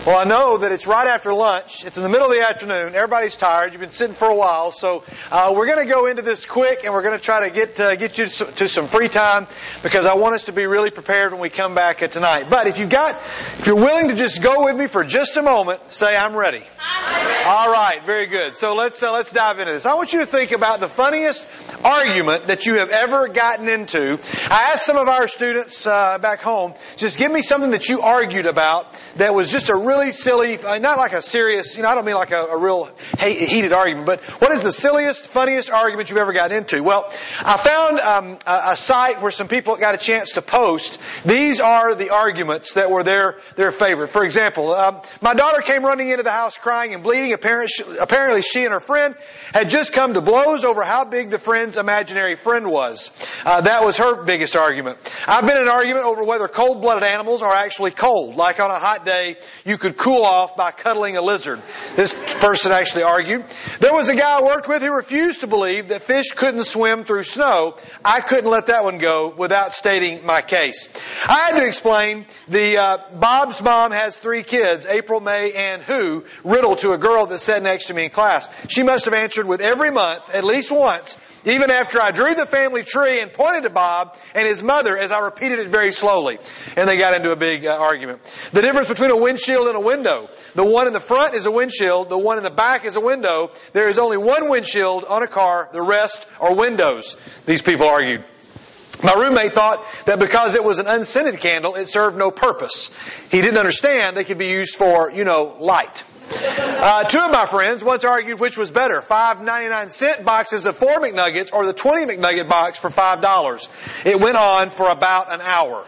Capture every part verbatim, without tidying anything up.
Well, I know that it's right after lunch. It's in the middle of the afternoon. Everybody's tired. You've been sitting for a while. So uh, we're going to go into this quick, and we're going to try to get uh, get you to some free time because I want us to be really prepared when we come back at tonight. But if you've got, if you're willing to just go with me for just a moment, say, I'm ready. I'm ready. All right, very good. So let's uh, let's dive into this. I want you to think about the funniest argument that you have ever gotten into. I asked some of our students uh, back home, just give me something that you argued about that was just a really silly, not like a serious, you know, I don't mean like a, a real heated argument, but what is the silliest, funniest argument you've ever gotten into? Well, I found um, a, a site where some people got a chance to post. These are the arguments that were their their favorite. For example, um, my daughter came running into the house crying and bleeding. Apparently, apparently she and her friend had just come to blows over how big the friend's imaginary friend was. Uh, that was her biggest argument. I've been in an argument over whether cold-blooded animals are actually cold. Like on a hot day, you could cool off by cuddling a lizard. This person actually argued. There was a guy I worked with who refused to believe that fish couldn't swim through snow. I couldn't let that one go without stating my case. I had to explain the uh, Bob's mom has three kids, April, May, and who, riddle to a girl that sat next to me in class. She must have answered with every month, at least once, even after I drew the family tree and pointed to Bob and his mother as I repeated it very slowly. And they got into a big uh, argument. The difference between a windshield and a window. The one in the front is a windshield. The one in the back is a window. There is only one windshield on a car. The rest are windows. These people argued. My roommate thought that because it was an unscented candle, it served no purpose. He didn't understand they could be used for, you know, light. Uh, two of my friends once argued which was better, five ninety-nine cent boxes of four McNuggets or the twenty McNugget box for five dollars. It went on for about an hour.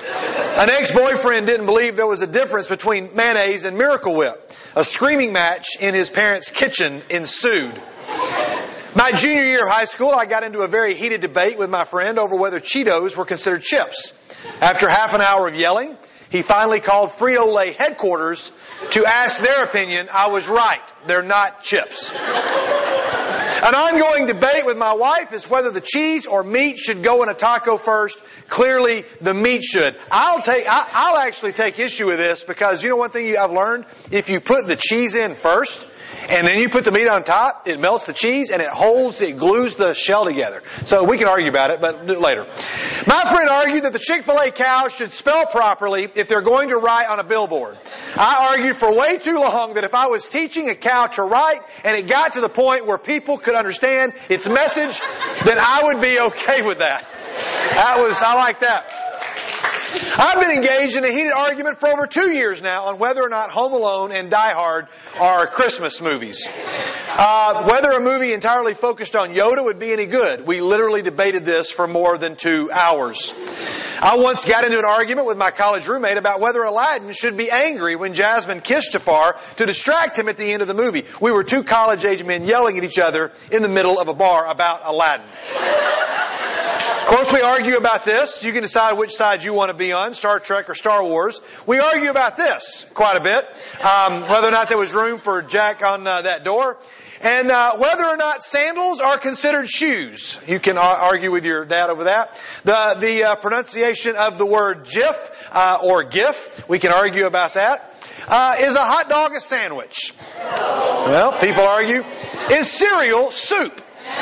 An ex-boyfriend didn't believe there was a difference between mayonnaise and Miracle Whip. A screaming match in his parents' kitchen ensued. My junior year of high school, I got into a very heated debate with my friend over whether Cheetos were considered chips. After half an hour of yelling, he finally called Frito-Lay headquarters to ask their opinion. I was right. They're not chips. An ongoing debate with my wife is whether the cheese or meat should go in a taco first. Clearly, the meat should. I'll take. I, I'll actually take issue with this because you know one thing I've learned: if you put the cheese in first and then you put the meat on top, it melts the cheese and it holds, it glues the shell together. So we can argue about it, but later. My friend argued that the Chick-fil-A cows should spell properly if they're going to write on a billboard. I argued for way too long that if I was teaching a cow to write and it got to the point where people could understand its message, then I would be okay with that. That was, I like that. I've been engaged in a heated argument for over two years now on whether or not Home Alone and Die Hard are Christmas movies. Uh, whether a movie entirely focused on Yoda would be any good. We literally debated this for more than two hours. I once got into an argument with my college roommate about whether Aladdin should be angry when Jasmine kissed Jafar to distract him at the end of the movie. We were two college-age men yelling at each other in the middle of a bar about Aladdin. Of course, we argue about this. You can decide which side you want to be on, Star Trek or Star Wars. We argue about this quite a bit, um, whether or not there was room for Jack on uh, that door, and uh, whether or not sandals are considered shoes. You can argue with your dad over that. The the uh, pronunciation of the word GIF uh, or GIF, we can argue about that. Uh, is a hot dog a sandwich? Well, people argue. Is cereal soup?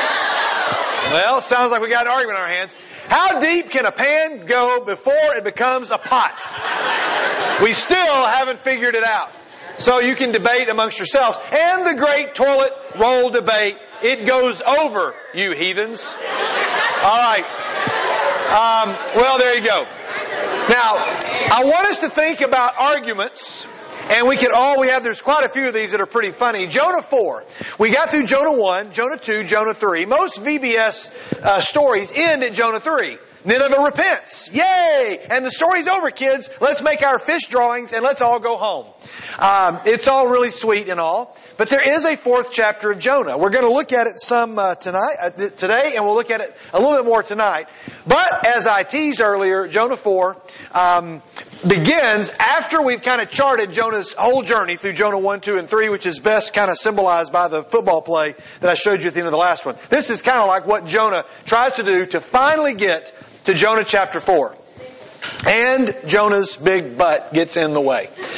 Well, sounds like we got an argument on our hands. How deep can a pan go before it becomes a pot? We still haven't figured it out. So you can debate amongst yourselves. And the great toilet roll debate. It goes over, you heathens. All right. Um, well, there you go. Now, I want us to think about arguments. And we can all, we have, there's quite a few of these that are pretty funny. Jonah four. We got through Jonah one, Jonah two, Jonah three. Most V B S uh, stories end at Jonah three. Nineveh repents. Yay! And the story's over, kids. Let's make our fish drawings and let's all go home. Um, it's all really sweet and all. But there is a fourth chapter of Jonah. We're going to look at it some uh, tonight, uh, today, and we'll look at it a little bit more tonight. But as I teased earlier, Jonah four um, begins after we've kind of charted Jonah's whole journey through Jonah one, two, and three, which is best kind of symbolized by the football play that I showed you at the end of the last one. This is kind of like what Jonah tries to do to finally get to Jonah chapter four. And Jonah's big butt gets in the way.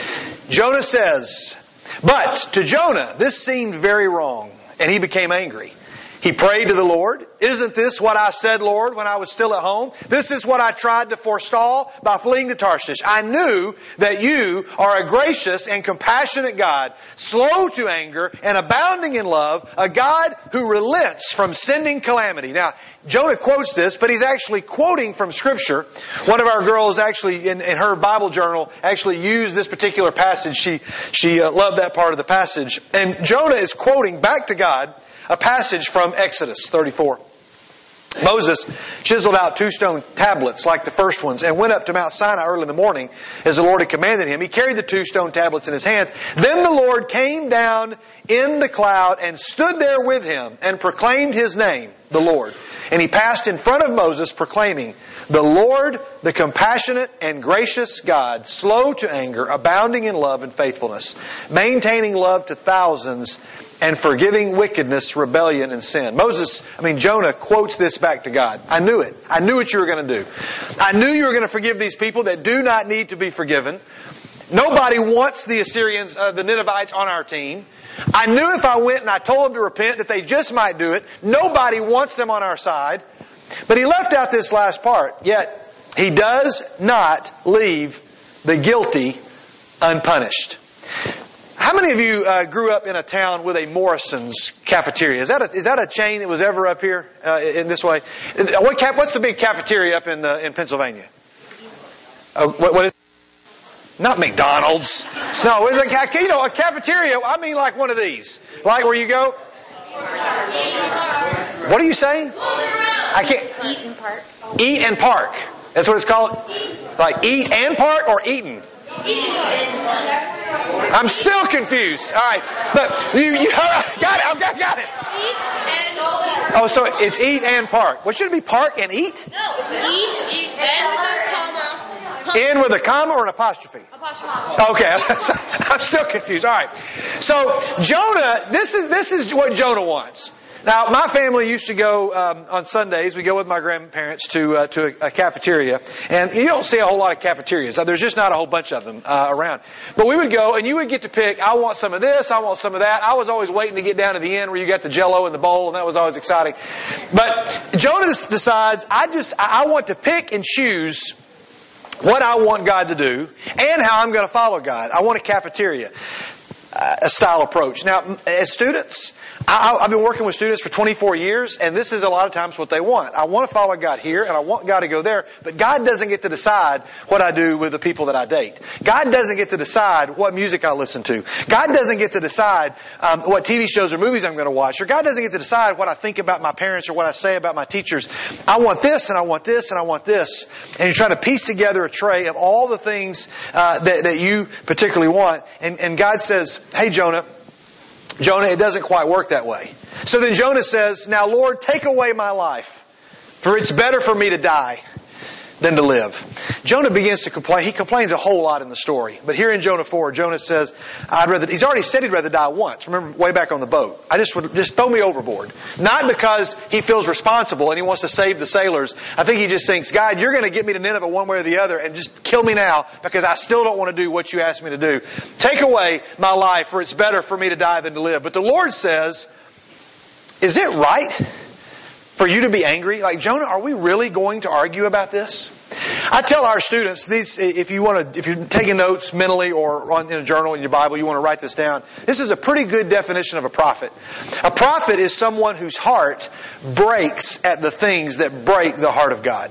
Jonah says, "But to Jonah this seemed very wrong, and he became angry. He prayed to the Lord, 'Isn't this what I said, Lord, when I was still at home? This is what I tried to forestall by fleeing to Tarshish. I knew that you are a gracious and compassionate God, slow to anger and abounding in love, a God who relents from sending calamity.'" Now, Jonah quotes this, but he's actually quoting from Scripture. One of our girls actually, in, in her Bible journal, actually used this particular passage. She, she uh, loved that part of the passage. And Jonah is quoting back to God a passage from Exodus thirty-four. Moses chiseled out two stone tablets like the first ones and went up to Mount Sinai early in the morning as the Lord had commanded him. He carried the two stone tablets in his hands. Then the Lord came down in the cloud and stood there with him and proclaimed his name, the Lord. And he passed in front of Moses proclaiming, "The Lord, the compassionate and gracious God, slow to anger, abounding in love and faithfulness, maintaining love to thousands, and forgiving wickedness, rebellion, and sin." Moses, I mean, Jonah quotes this back to God. I knew it. I knew what you were going to do. I knew you were going to forgive these people that do not need to be forgiven. Nobody wants the Assyrians, uh, the Ninevites on our team. I knew if I went and I told them to repent that they just might do it. Nobody wants them on our side. But he left out this last part. Yet, he does not leave the guilty unpunished. How many of you uh, grew up in a town with a Morrison's cafeteria? Is that a, is that a chain that was ever up here uh, in this way? What cap, what's the big cafeteria up in uh, in Pennsylvania? Uh, what, what is? Not McDonald's. No, is it? You know, a cafeteria. I mean, like one of these, like where you go. What are you saying? I can't. Eat and park. Eat and park. That's what it's called. Like eat and park or eaten. I'm still confused. All right, but you, you got it. I've got, got it. Eat and oh, so it's eat and park. What should it be? Park and eat? No, it's eat, eat and with a comma. In with a comma or an apostrophe? Apostrophe. Okay, I'm still confused. All right, so Jonah. This is this is what Jonah wants. Now, my family used to go um, on Sundays. We go with my grandparents to uh, to a, a cafeteria, and you don't see a whole lot of cafeterias. There's just not a whole bunch of them uh, around. But we would go, and you would get to pick. I want some of this. I want some of that. I was always waiting to get down to the end where you got the Jell-O in the bowl, and that was always exciting. But Jonah decides, I just I want to pick and choose what I want God to do and how I'm going to follow God. I want a cafeteria uh, a style approach. Now, as students, I, I've been working with students for twenty-four years, and this is a lot of times what they want. I want to follow God here, and I want God to go there, but God doesn't get to decide what I do with the people that I date. God doesn't get to decide what music I listen to. God doesn't get to decide um, what T V shows or movies I'm going to watch, or God doesn't get to decide what I think about my parents or what I say about my teachers. I want this, and I want this, and I want this. And you're trying to piece together a tray of all the things uh, that, that you particularly want. And, and God says, hey, Jonah, Jonah, it doesn't quite work that way. So then Jonah says, now, Lord, take away my life, for it's better for me to die than to live. Jonah begins to complain. He complains a whole lot in the story. But here in Jonah four, Jonah says, I'd rather, he's already said he'd rather die once. Remember, way back on the boat. I just would, just throw me overboard. Not because he feels responsible and he wants to save the sailors. I think he just thinks, God, you're going to get me to Nineveh one way or the other and just kill me now because I still don't want to do what you asked me to do. Take away my life, for it's better for me to die than to live. But the Lord says, is it right for you to be angry? Like, Jonah, are we really going to argue about this? I tell our students, these, if you want to, if you're taking notes mentally or on, in a journal in your Bible, you want to write this down. This is a pretty good definition of a prophet. A prophet is someone whose heart breaks at the things that break the heart of God.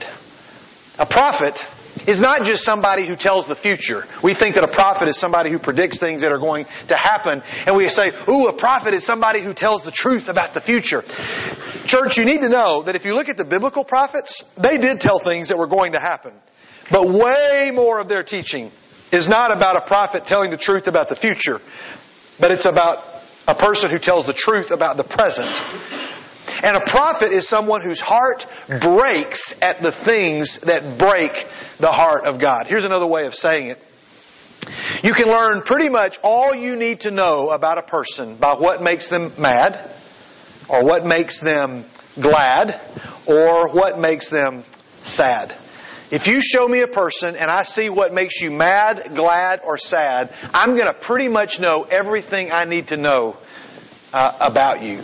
A prophet is not just somebody who tells the future. We think that a prophet is somebody who predicts things that are going to happen. And we say, ooh, a prophet is somebody who tells the truth about the future. Church, you need to know that if you look at the biblical prophets, they did tell things that were going to happen. But way more of their teaching is not about a prophet telling the truth about the future, but it's about a person who tells the truth about the present. And a prophet is someone whose heart breaks at the things that break the heart of God. Here's another way of saying it. You can learn pretty much all you need to know about a person by what makes them mad, or what makes them glad, or what makes them sad. if you show me a person and I see what makes you mad, glad, or sad, I'm going to pretty much know everything I need to know uh, about you.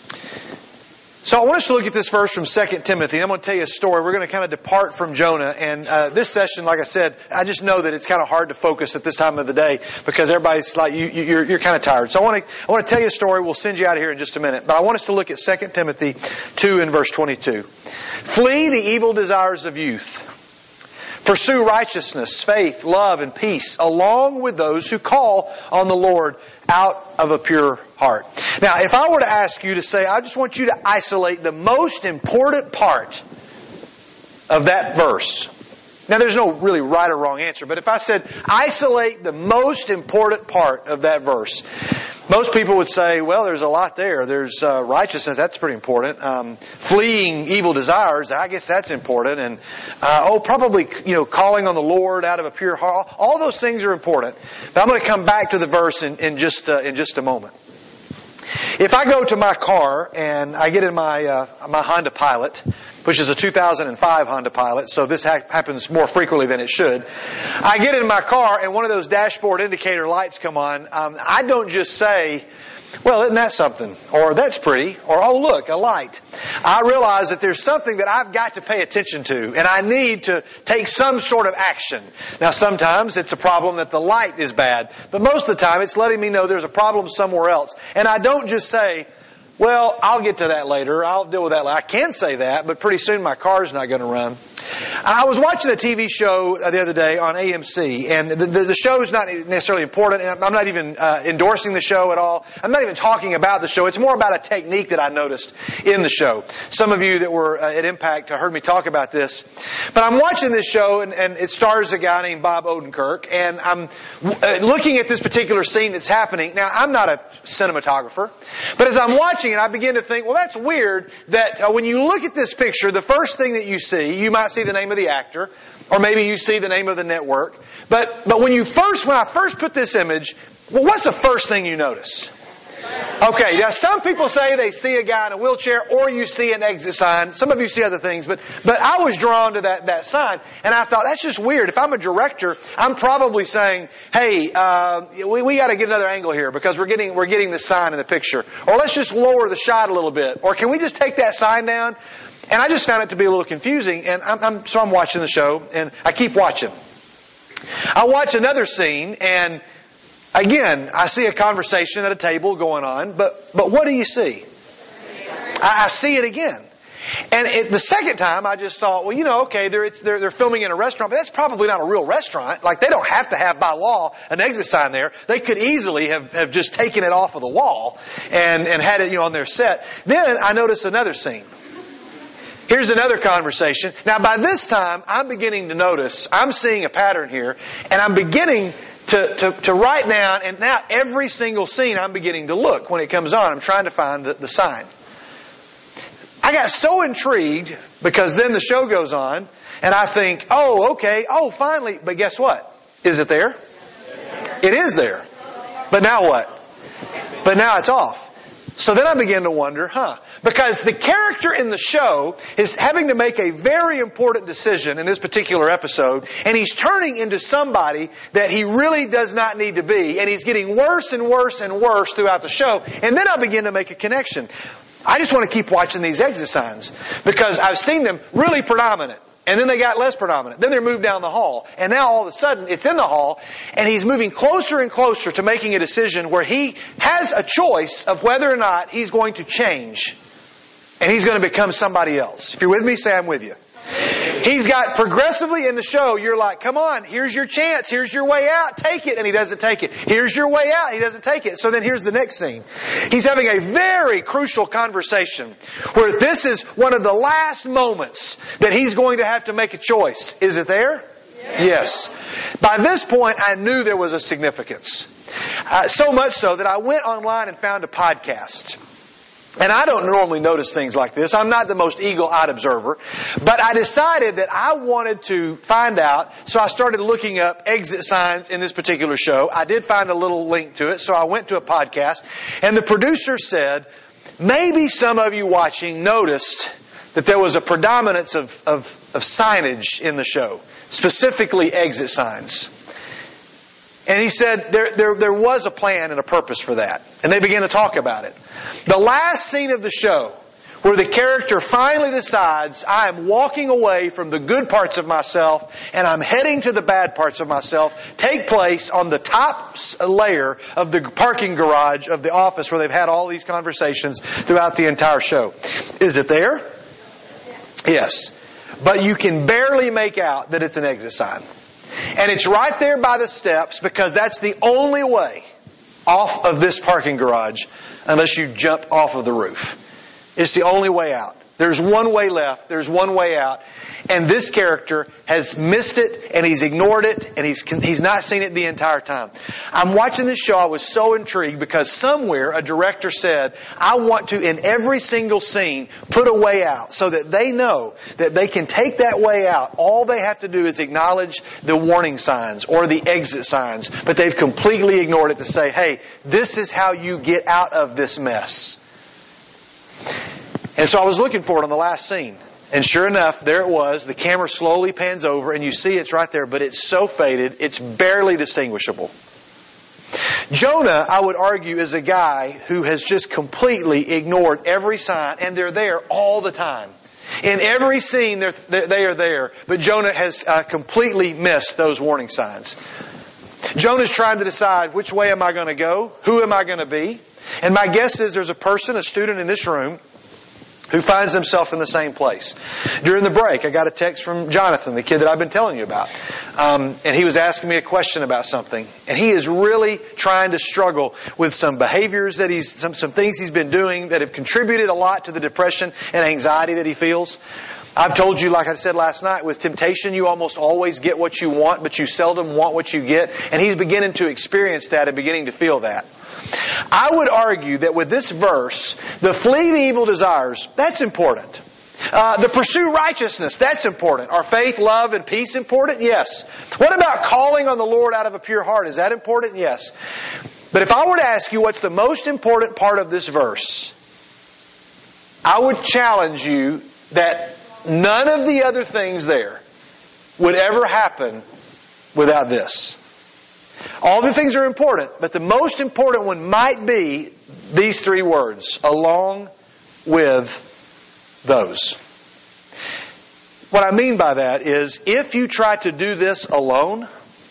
So I want us to look at this verse from Second Timothy. I'm going to tell you a story. We're going to kind of depart from Jonah. And uh, this session, like I said, I just know that it's kind of hard to focus at this time of the day because everybody's like, you, you're, you're kind of tired. So I want to I want to tell you a story. We'll send you out of here in just a minute. But I want us to look at Second Timothy two and verse twenty-two. Flee the evil desires of youth. Pursue righteousness, faith, love, and peace, along with those who call on the Lord out of a pure heart. Now, if I were to ask you to say, I just want you to isolate the most important part of that verse. Now, there's no really right or wrong answer, but if I said, isolate the most important part of that verse, most people would say, well, there's a lot there. There's uh, righteousness, that's pretty important. Um, fleeing evil desires, I guess that's important. And, uh, oh, probably, you know, calling on the Lord out of a pure heart. All those things are important. But I'm going to come back to the verse in, in, just, uh, in just a moment. If I go to my car and I get in my, uh, my Honda Pilot, which is a two thousand five Honda Pilot, so this ha- happens more frequently than it should. I get in my car and one of those dashboard indicator lights come on. Um, I don't just say, well, isn't that something? Or that's pretty. Or, oh, look, a light. I realize that there's something that I've got to pay attention to, and I need to take some sort of action. Now, sometimes it's a problem that the light is bad, but most of the time it's letting me know there's a problem somewhere else. And I don't just say, well, I'll get to that later. I'll deal with that later. I can say that, but pretty soon my car's not going to run. I was watching a T V show the other day on A M C, and the, the, the show is not necessarily important. I'm not even uh, endorsing the show at all. I'm not even talking about the show. It's more about a technique that I noticed in the show. Some of you that were uh, at Impact heard me talk about this. But I'm watching this show, and, and it stars a guy named Bob Odenkirk, and I'm uh, looking at this particular scene that's happening. Now, I'm not a cinematographer, but as I'm watching it, I begin to think, well, that's weird that uh, when you look at this picture, the first thing that you see, you might see the name of the actor, or maybe you see the name of the network. But but when you first, when I first put this image, well, what's the first thing you notice? Okay, now some people say they see a guy in a wheelchair, or you see an exit sign. Some of you see other things, but but I was drawn to that that sign, and I thought that's just weird. If I'm a director, I'm probably saying, "Hey, uh, we we got to get another angle here because we're getting we're getting the sign in the picture, or let's just lower the shot a little bit, or can we just take that sign down?" And I just found it to be a little confusing, and I'm, I'm so I'm watching the show, and I keep watching. I watch another scene, and again, I see a conversation at a table going on, but but what do you see? I, I see it again. And it, the second time, I just thought, well, you know, okay, they're, it's, they're, they're filming in a restaurant, but that's probably not a real restaurant. Like, they don't have to have, by law, an exit sign there. They could easily have, have just taken it off of the wall and, and had it, you know, on their set. Then I noticed another scene. Here's another conversation. Now, by this time, I'm beginning to notice, I'm seeing a pattern here, and I'm beginning to, to, to write down, and now every single scene I'm beginning to look when it comes on. I'm trying to find the, the sign. I got so intrigued because then the show goes on, and I think, oh, okay, oh, finally. But guess what? Is it there? It is there. But now what? But now it's off. So then I begin to wonder, huh? Because the character in the show is having to make a very important decision in this particular episode, and he's turning into somebody that he really does not need to be, and he's getting worse and worse and worse throughout the show. And then I begin to make a connection. I just want to keep watching these exit signs because I've seen them really predominant. And then they got less predominant. Then they're moved down the hall. And now all of a sudden it's in the hall, and he's moving closer and closer to making a decision where he has a choice of whether or not he's going to change. And he's going to become somebody else. If you're with me, say I'm with you. He's got progressively in the show, you're like, come on, here's your chance, here's your way out, take it. And he doesn't take it. Here's your way out, he doesn't take it. So then here's the next scene. He's having a very crucial conversation where this is one of the last moments that he's going to have to make a choice. Is it there? Yes. Yes. By this point, I knew there was a significance. Uh, so much so that I went online and found a podcast. And I don't normally notice things like this. I'm not the most eagle-eyed observer. But I decided that I wanted to find out, so I started looking up exit signs in this particular show. I did find a little link to it, so I went to a podcast. And the producer said, maybe some of you watching noticed that there was a predominance of, of of signage in the show, specifically exit signs. And he said there, there, there was a plan and a purpose for that. And they began to talk about it. The last scene of the show, where the character finally decides, I am walking away from the good parts of myself and I'm heading to the bad parts of myself, take place on the top layer of the parking garage of the office where they've had all these conversations throughout the entire show. Is it there? Yes. But you can barely make out that it's an exit sign. And it's right there by the steps because that's the only way off of this parking garage unless you jump off of the roof. It's the only way out. There's one way left. There's one way out. And this character has missed it and he's ignored it and he's he's not seen it the entire time. I'm watching this show. I was so intrigued because somewhere a director said, I want to, in every single scene, put a way out so that they know that they can take that way out. All they have to do is acknowledge the warning signs or the exit signs. But they've completely ignored it to say, hey, this is how you get out of this mess. And so I was looking for it on the last scene. And sure enough, there it was. The camera slowly pans over and you see it's right there, but it's so faded, it's barely distinguishable. Jonah, I would argue, is a guy who has just completely ignored every sign, and they're there all the time. In every scene, they're, they are there, but Jonah has uh, completely missed those warning signs. Jonah's trying to decide, which way am I going to go? Who am I going to be? And my guess is there's a person, a student in this room, who finds himself in the same place. During the break, I got a text from Jonathan, the kid that I've been telling you about. Um, and he was asking me a question about something. And he is really trying to struggle with some behaviors that he's, some, some things he's been doing that have contributed a lot to the depression and anxiety that he feels. I've told you, like I said last night, with temptation, you almost always get what you want, but you seldom want what you get. And he's beginning to experience that and beginning to feel that. I would argue that with this verse, the flee the evil desires, that's important. Uh, the pursue righteousness, that's important. Are faith, love, and peace important? Yes. What about calling on the Lord out of a pure heart? Is that important? Yes. But if I were to ask you what's the most important part of this verse, I would challenge you that none of the other things there would ever happen without this. All the things are important, but the most important one might be these three words, along with those. What I mean by that is, if you try to do this alone,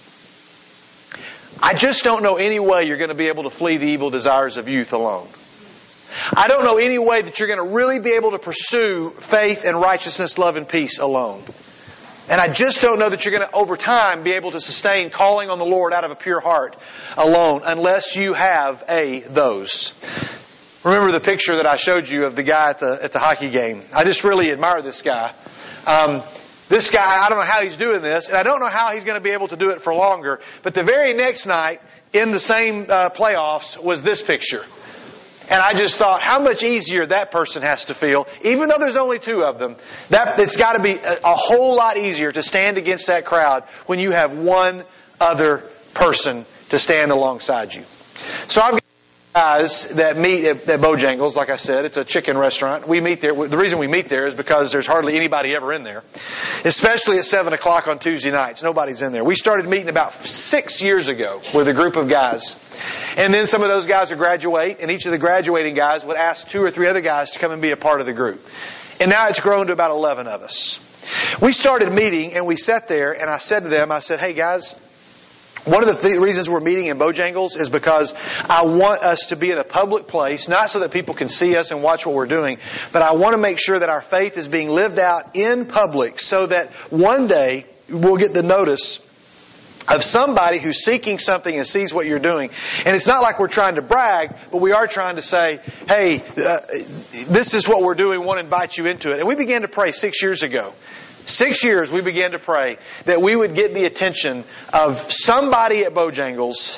I just don't know any way you're going to be able to flee the evil desires of youth alone. I don't know any way that you're going to really be able to pursue faith and righteousness, love, and peace alone. And I just don't know that you're going to, over time, be able to sustain calling on the Lord out of a pure heart alone unless you have a those. Remember the picture that I showed you of the guy at the at the hockey game? I just really admire this guy. Um, this guy, I don't know how he's doing this, and I don't know how he's going to be able to do it for longer. But the very next night, in the same uh, playoffs, was this picture. And I just thought how much easier that person has to feel. Even though there's only two of them, that it's got to be a, a whole lot easier to stand against that crowd when you have one other person to stand alongside you. So I've got guys that meet at, at Bojangles. Like I said, it's a chicken restaurant. We meet there. The reason we meet there is because there's hardly anybody ever in there. Especially at seven o'clock on Tuesday nights. Nobody's in there. We started meeting about six years ago with a group of guys. And then some of those guys would graduate, and each of the graduating guys would ask two or three other guys to come and be a part of the group. And now it's grown to about eleven of us. We started meeting, and we sat there, and I said to them, I said, hey guys, one of the th- reasons we're meeting in Bojangles is because I want us to be in a public place, not so that people can see us and watch what we're doing, but I want to make sure that our faith is being lived out in public so that one day we'll get the notice of somebody who's seeking something and sees what you're doing. And it's not like we're trying to brag, but we are trying to say, hey, uh, this is what we're doing, we want to invite you into it. And we began to pray six years ago. Six years we began to pray that we would get the attention of somebody at Bojangles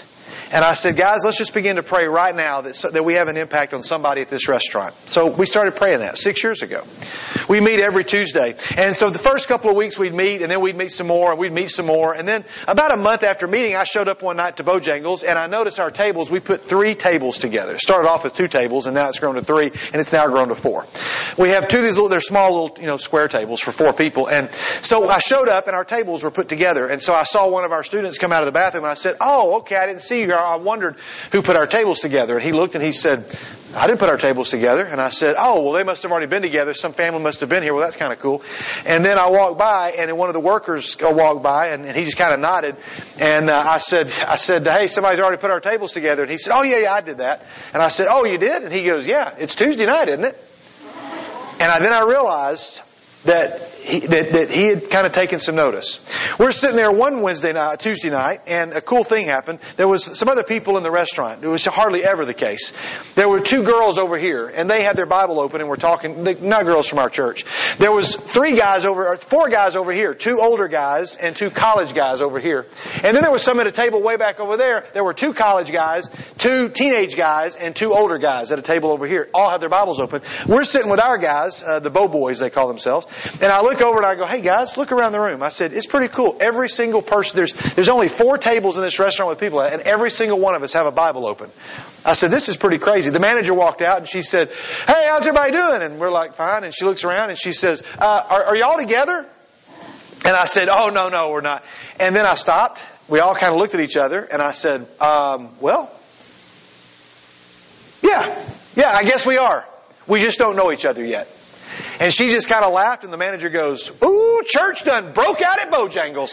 And I said, guys, let's just begin to pray right now that, that we have an impact on somebody at this restaurant. So we started praying that six years ago. We meet every Tuesday. And so the first couple of weeks we'd meet, and then we'd meet some more, and we'd meet some more. And then about a month after meeting, I showed up one night to Bojangles, and I noticed our tables, we put three tables together. It started off with two tables, and now it's grown to three, and it's now grown to four. We have two of these little, they're small little, you know, square tables for four people. And so I showed up, and our tables were put together. And so I saw one of our students come out of the bathroom, and I said, oh, okay, I didn't see you. I wondered who put our tables together. And he looked and he said, I didn't put our tables together. And I said, oh, well, they must have already been together. Some family must have been here. Well, that's kind of cool. And then I walked by, and then one of the workers walked by, and, and he just kind of nodded. And uh, I said, I said, hey, somebody's already put our tables together. And he said, oh, yeah, yeah, I did that. And I said, oh, you did? And he goes, yeah, it's Tuesday night, isn't it? And I, then I realized that he, that, that he had kind of taken some notice. We're sitting there one Wednesday night, Tuesday night, and a cool thing happened. There was some other people in the restaurant. It was hardly ever the case. There were two girls over here, and they had their Bible open, and we're talking, not girls from our church. There was three guys over, or four guys over here, two older guys and two college guys over here. And then there was some at a table way back over there. There were two college guys, two teenage guys, and two older guys at a table over here. All had their Bibles open. We're sitting with our guys, uh, the Bo Boys, they call themselves. And I look over and I go, hey guys, look around the room. I said, it's pretty cool. Every single person, there's there's only four tables in this restaurant with people at, and every single one of us have a Bible open. I said, this is pretty crazy. The manager walked out and she said, hey, how's everybody doing? And we're like, fine. And she looks around and she says, uh, are, are y'all together? And I said, oh, no, no, we're not. And then I stopped. We all kind of looked at each other and I said, um, well, yeah, yeah, I guess we are. We just don't know each other yet. And she just kind of laughed, and the manager goes, ooh, church done broke out at Bojangles.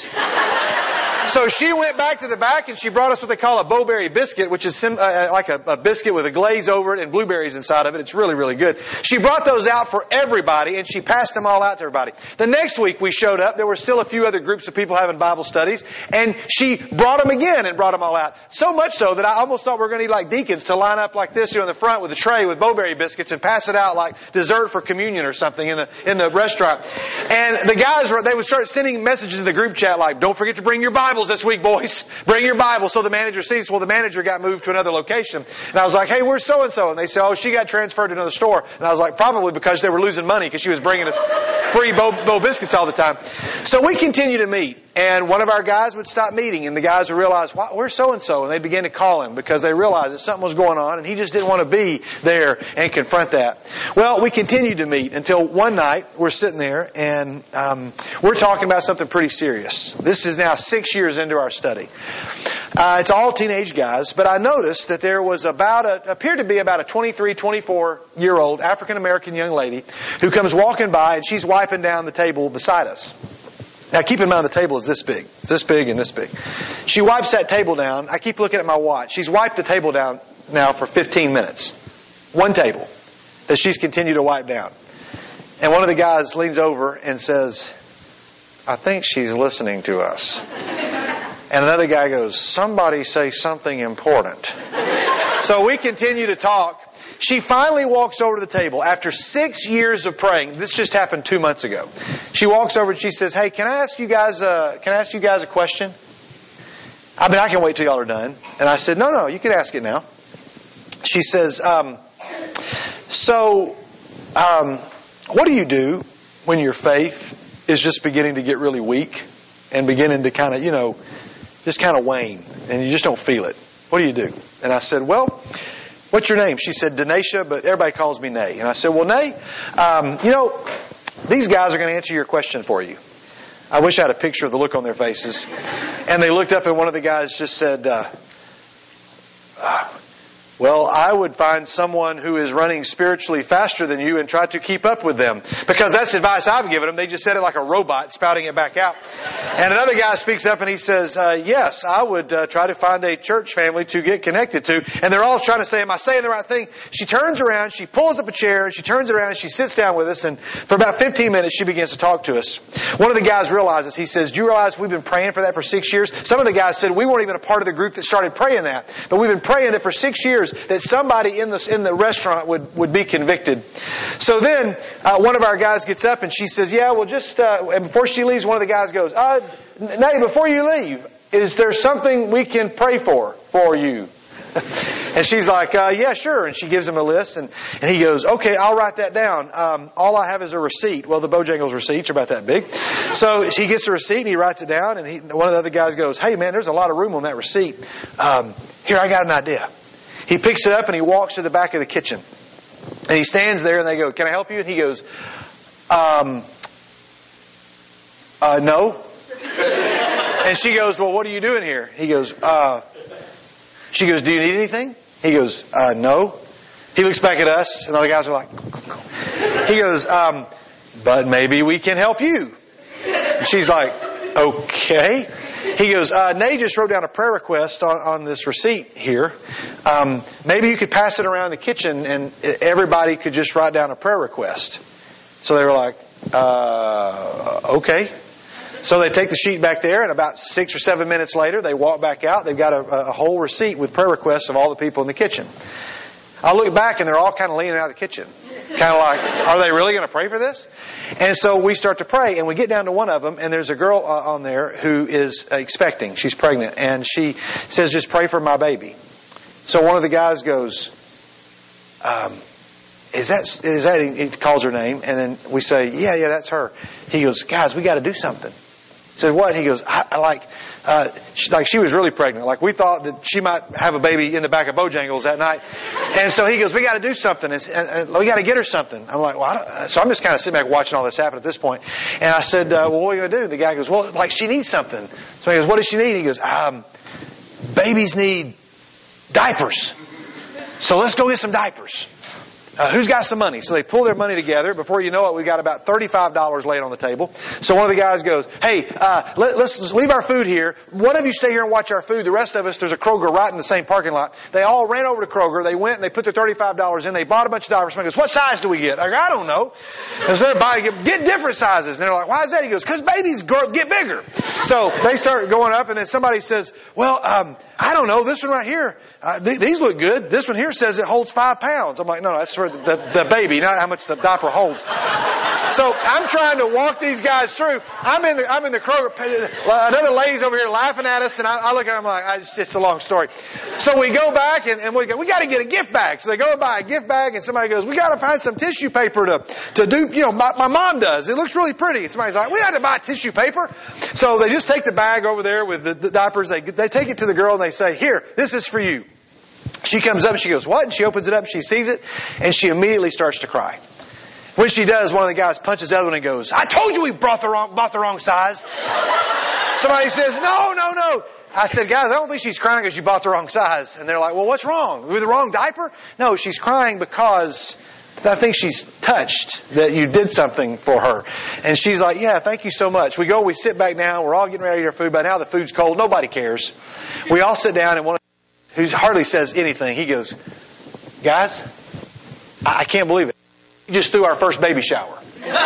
So she went back to the back, and she brought us what they call a Bo-berry biscuit, which is sim- uh, like a, a biscuit with a glaze over it and blueberries inside of it. It's really, really good. She brought those out for everybody, and she passed them all out to everybody. The next week we showed up. There were still a few other groups of people having Bible studies, and she brought them again and brought them all out. So much so that I almost thought we were going to need like deacons to line up like this here in the front with a tray with Bo-berry biscuits and pass it out like dessert for communion or something in the in the restaurant. And the guys were, they would start sending messages in the group chat like, don't forget to bring your Bibles this week, boys. Bring your Bible. So the manager sees, well, the manager got moved to another location. And I was like, hey, where's so-and-so? And they said, oh, she got transferred to another store. And I was like, probably because they were losing money because she was bringing us free Bo, Bo biscuits all the time. So we continue to meet. And one of our guys would stop meeting, and the guys would realize, wow, where's so-and-so? And they began to call him because they realized that something was going on, and he just didn't want to be there and confront that. Well, we continued to meet until one night we're sitting there, and um, we're talking about something pretty serious. This is now six years into our study. Uh, it's all teenage guys, but I noticed that there was about a, appeared to be about a twenty-three, twenty-four-year-old African-American young lady who comes walking by, and she's wiping down the table beside us. Now, keep in mind the table is this big. It's this big and this big. She wipes that table down. I keep looking at my watch. She's wiped the table down now for fifteen minutes. One table that she's continued to wipe down. And one of the guys leans over and says, I think she's listening to us. And another guy goes, somebody say something important. So we continue to talk. She finally walks over to the table after six years of praying. This just happened two months ago. She walks over and she says, hey, can I ask you guys a, can I ask you guys a question? I mean, I can wait till y'all are done. And I said, no, no, you can ask it now. She says, um, so, um, what do you do when your faith is just beginning to get really weak and beginning to kind of, you know, just kind of wane and you just don't feel it? What do you do? And I said, well, what's your name? She said, Denisha, but everybody calls me Nay. And I said, well, Nay, um, you know, these guys are going to answer your question for you. I wish I had a picture of the look on their faces. And they looked up and one of the guys just said, uh, uh, well, I would find someone who is running spiritually faster than you and try to keep up with them. Because that's the advice I've given them. They just said it like a robot, spouting it back out. And another guy speaks up and he says, uh, yes, I would uh, try to find a church family to get connected to. And they're all trying to say, am I saying the right thing? She turns around, she pulls up a chair, and she turns it around and she sits down with us. And for about fifteen minutes, she begins to talk to us. One of the guys realizes, he says, do you realize we've been praying for that for six years? Some of the guys said, we weren't even a part of the group that started praying that. But we've been praying that for six years that somebody in the, in the restaurant would, would be convicted. So then uh, one of our guys gets up and she says, yeah, well just, uh, and before she leaves, one of the guys goes, uh, Nay, before you leave, is there something we can pray for? for you. And she's like, uh, yeah, sure. And she gives him a list, and, and he goes, okay, I'll write that down. Um, all I have is a receipt. Well, the Bojangles receipts are about that big. So he gets the receipt, and he writes it down, and he, one of the other guys goes, hey, man, there's a lot of room on that receipt. Um, here, I got an idea. He picks it up, and he walks to the back of the kitchen. And he stands there, and they go, can I help you? And he goes, um, uh, no. And she goes, well, what are you doing here? He goes, uh... She goes, do you need anything? He goes, uh, no. He looks back at us, and all the guys are like, he goes, um, but maybe we can help you. And she's like, okay. He goes, uh, Nay just wrote down a prayer request on, on this receipt here. Um, maybe you could pass it around the kitchen, and everybody could just write down a prayer request. So they were like, uh, okay. So they take the sheet back there, and about six or seven minutes later, they walk back out. They've got a, a whole receipt with prayer requests of all the people in the kitchen. I look back, and they're all kind of leaning out of the kitchen. Kind of like, are they really going to pray for this? And so we start to pray, and we get down to one of them, and there's a girl uh, on there who is expecting. She's pregnant, and she says, just pray for my baby. So one of the guys goes, um, is that, is that, he calls her name, and then we say, yeah, yeah, that's her. He goes, guys, we got to do something. I said, what? He goes, I, I like, uh, she, like she was really pregnant. Like we thought that she might have a baby in the back of Bojangles that night. And so he goes, we got to do something. And, and, and we got to get her something. I'm like, well, I don't, so I'm just kind of sitting back watching all this happen at this point. And I said, uh, well, what are you going to do? The guy goes, well, like she needs something. So he goes, what does she need? He goes, um, babies need diapers. So let's go get some diapers. Uh, who's got some money? So they pull their money together. Before you know it, we got about thirty-five dollars laid on the table. So one of the guys goes, hey, uh, let, let's, let's leave our food here. One of you stay here and watch our food. The rest of us, there's a Kroger right in the same parking lot. They all ran over to Kroger. They went and they put their thirty-five dollars in. They bought a bunch of diapers. Somebody goes, what size do we get? I go, I don't know. And so they're buying, get different sizes. And they're like, why is that? He goes, because babies grow, get bigger. So they start going up, and then somebody says, well, um, I don't know, this one right here, uh, th- these look good. This one here says it holds five pounds. I'm like, no, no, that's for the, the, the baby, not how much the diaper holds. So I'm trying to walk these guys through. I'm in the, I'm in the Kroger. Another lady's over here laughing at us, and I, I look at them like, I, it's just a long story. So we go back, and, and we go, we got to get a gift bag. So they go and buy a gift bag, and somebody goes, we got to find some tissue paper to, to do, you know, my, my mom does. It looks really pretty. And somebody's like, we had to buy tissue paper. So they just take the bag over there with the, the diapers. They, they take it to the girl, and they say, here, this is for you. She comes up and she goes, what? And she opens it up, she sees it, and she immediately starts to cry. When she does, one of the guys punches the other one and goes, I told you we brought the wrong, bought the wrong size. Somebody says, no, no, no. I said, guys, I don't think she's crying because you bought the wrong size. And they're like, well, what's wrong? With the wrong diaper? No, she's crying because I think she's touched that you did something for her. And she's like, yeah, thank you so much. We go, we sit back down. We're all getting ready to eat our food. By now the food's cold. Nobody cares. We all sit down, and one of who hardly says anything, he goes, guys, I can't believe it. You just threw our first baby shower.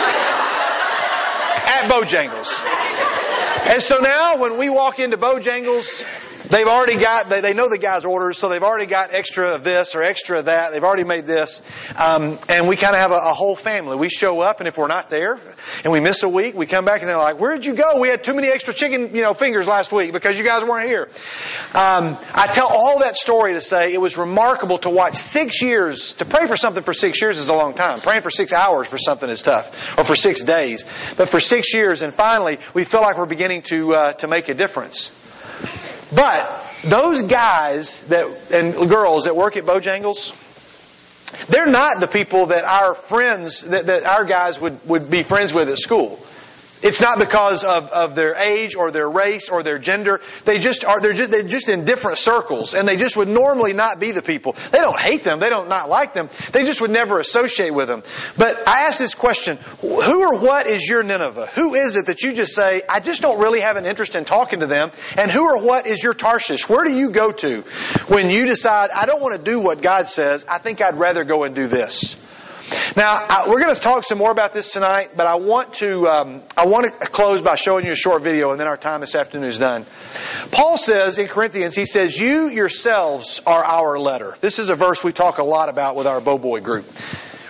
At Bojangles. And so now when we walk into Bojangles, they've already got, they, they know the guy's orders, so they've already got extra of this or extra of that. They've already made this. Um, and we kind of have a, a whole family. We show up, and if we're not there, and we miss a week, we come back and they're like, where did you go? We had too many extra chicken, you know, fingers last week because you guys weren't here. Um, I tell all that story to say it was remarkable to watch six years. To pray for something for six years is a long time. Praying for six hours for something is tough. Or for six days. But for six years, and finally, we feel like we're beginning to, uh, to make a difference. But those guys that and girls that work at Bojangles, they're not the people that our friends, that, that our guys would, would be friends with at school. It's not because of, of their age or their race or their gender. They just are, they're just, they're just in different circles, and they just would normally not be the people. They don't hate them. They don't not like them. They just would never associate with them. But I ask this question, who or what is your Nineveh? Who is it that you just say, I just don't really have an interest in talking to them? And who or what is your Tarshish? Where do you go to when you decide, I don't want to do what God says. I think I'd rather go and do this. Now, I, we're going to talk some more about this tonight, but I want to um, I want to close by showing you a short video, and then our time this afternoon is done. Paul says in Corinthians, he says, you yourselves are our letter. This is a verse we talk a lot about with our Bo Boy group.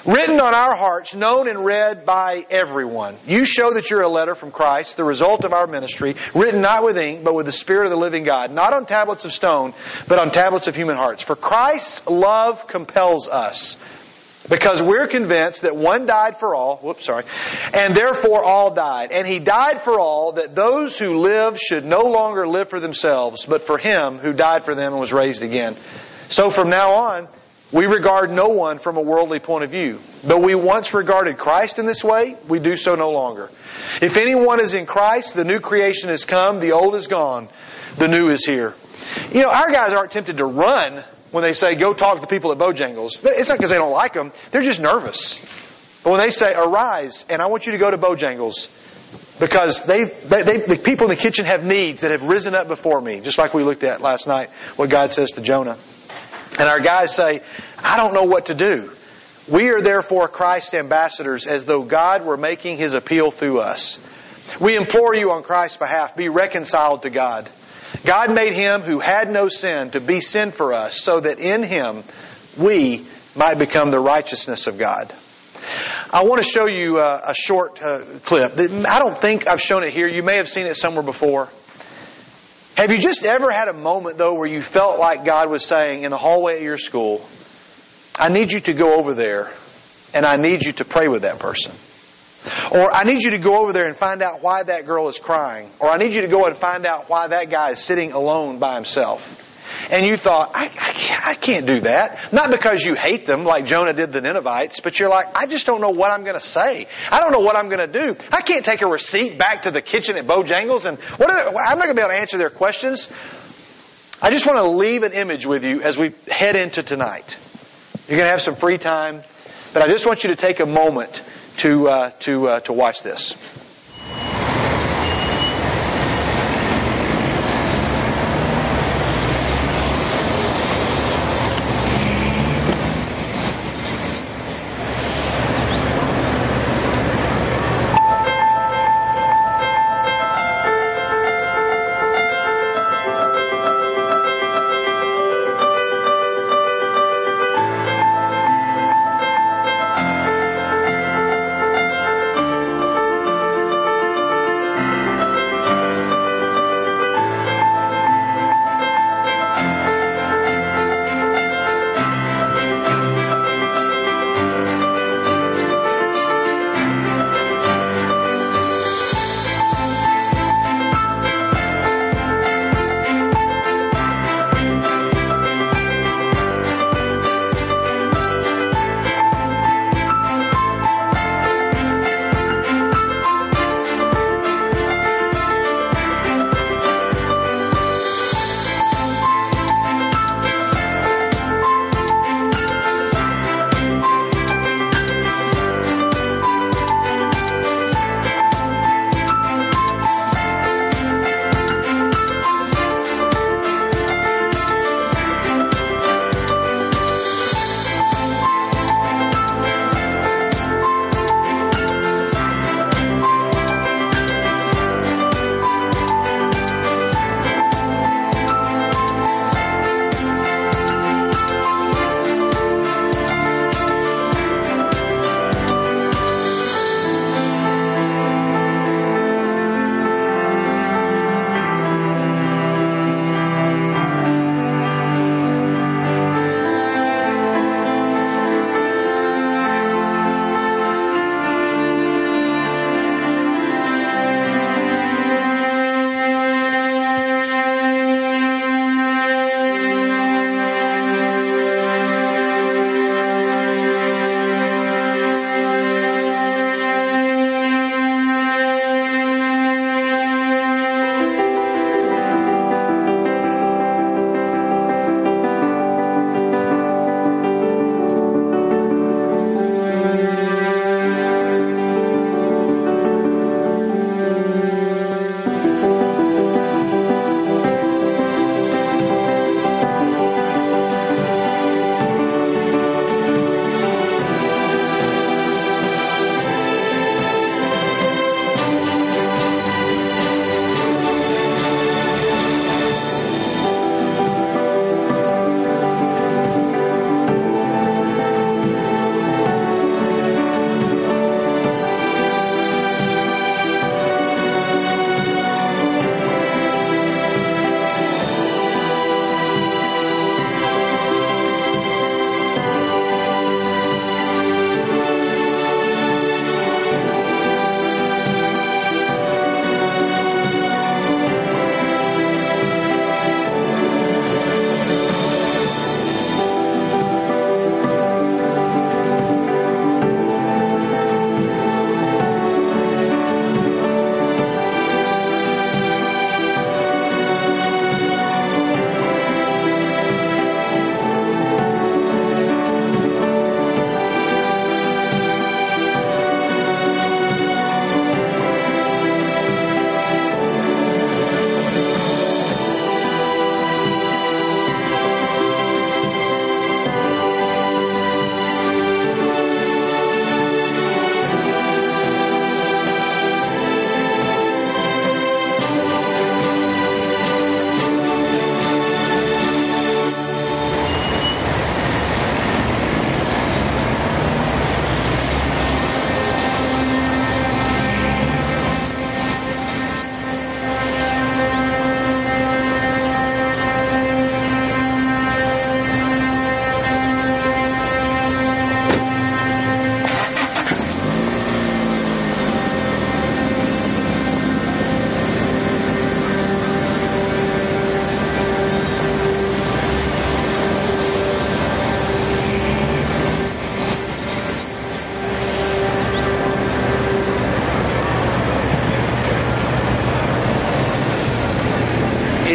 written on our hearts, known and read by everyone. You show that you're a letter from Christ, the result of our ministry, written not with ink, but with the Spirit of the living God, not on tablets of stone, but on tablets of human hearts. For Christ's love compels us, because we're convinced that one died for all, whoops, sorry, and therefore all died. And He died for all, that those who live should no longer live for themselves, but for Him who died for them and was raised again. So from now on, we regard no one from a worldly point of view. Though we once regarded Christ in this way, we do so no longer. If anyone is in Christ, the new creation has come, the old is gone, the new is here. You know, our guys aren't tempted to run when they say, go talk to the people at Bojangles. It's not because they don't like them. They're just nervous. But when they say, arise, and I want you to go to Bojangles, because they, they, they, the people in the kitchen have needs that have risen up before me, just like we looked at last night, what God says to Jonah. And our guys say, I don't know what to do. We are therefore Christ's ambassadors, as though God were making His appeal through us. We implore you on Christ's behalf, be reconciled to God. God made Him who had no sin to be sin for us, so that in Him we might become the righteousness of God. I want to show you a, a short uh, clip. I don't think I've shown it here. You may have seen it somewhere before. Have you just ever had a moment, though, where you felt like God was saying in the hallway at your school, I need you to go over there and I need you to pray with that person? Or I need you to go over there and find out why that girl is crying. Or I need you to go and find out why that guy is sitting alone by himself. And you thought, I, I, can't, I can't do that. Not because you hate them like Jonah did the Ninevites, but you're like, I just don't know what I'm going to say. I don't know what I'm going to do. I can't take a receipt back to the kitchen at Bojangles, and what are they, I'm not going to be able to answer their questions. I just want to leave an image with you as we head into tonight. You're going to have some free time, but I just want you to take a moment to uh, to uh, to watch this.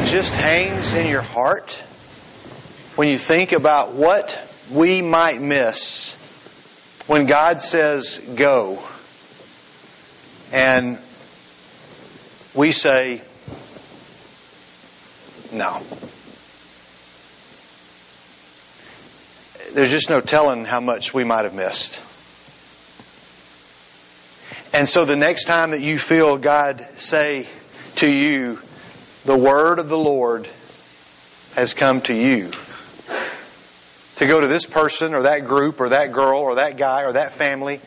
just hangs in your heart when you think about what we might miss when God says go, and we say no? There's just no telling how much we might have missed. And so the next time that you feel God say to you, the word of the Lord has come to you, to go to this person or that group or that girl or that guy or that family,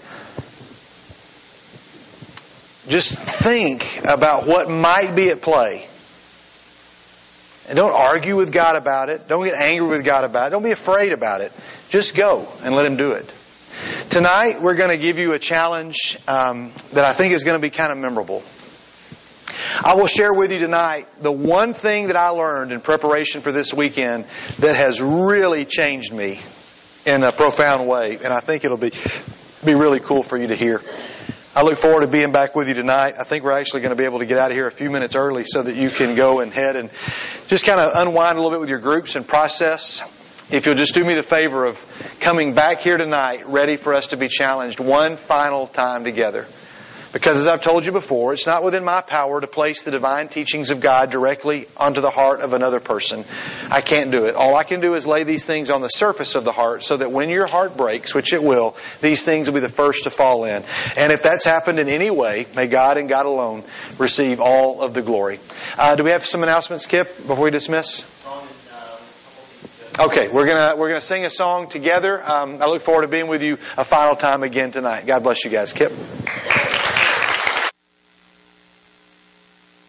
just think about what might be at play. And don't argue with God about it. Don't get angry with God about it. Don't be afraid about it. Just go and let Him do it. Tonight, we're going to give you a challenge um, that I think is going to be kind of memorable. I will share with you tonight the one thing that I learned in preparation for this weekend that has really changed me in a profound way. And I think it'll be, be really cool for you to hear. I look forward to being back with you tonight. I think we're actually going to be able to get out of here a few minutes early so that you can go and head and just kind of unwind a little bit with your groups and process. If you'll just do me the favor of coming back here tonight ready for us to be challenged one final time together. Because as I've told you before, it's not within my power to place the divine teachings of God directly onto the heart of another person. I can't do it. All I can do is lay these things on the surface of the heart so that when your heart breaks, which it will, these things will be the first to fall in. And if that's happened in any way, may God and God alone receive all of the glory. Uh, do we have some announcements, Kip, before we dismiss? Okay, we're gonna we're gonna sing a song together. Um, I look forward to being with you a final time again tonight. God bless you guys. Kip.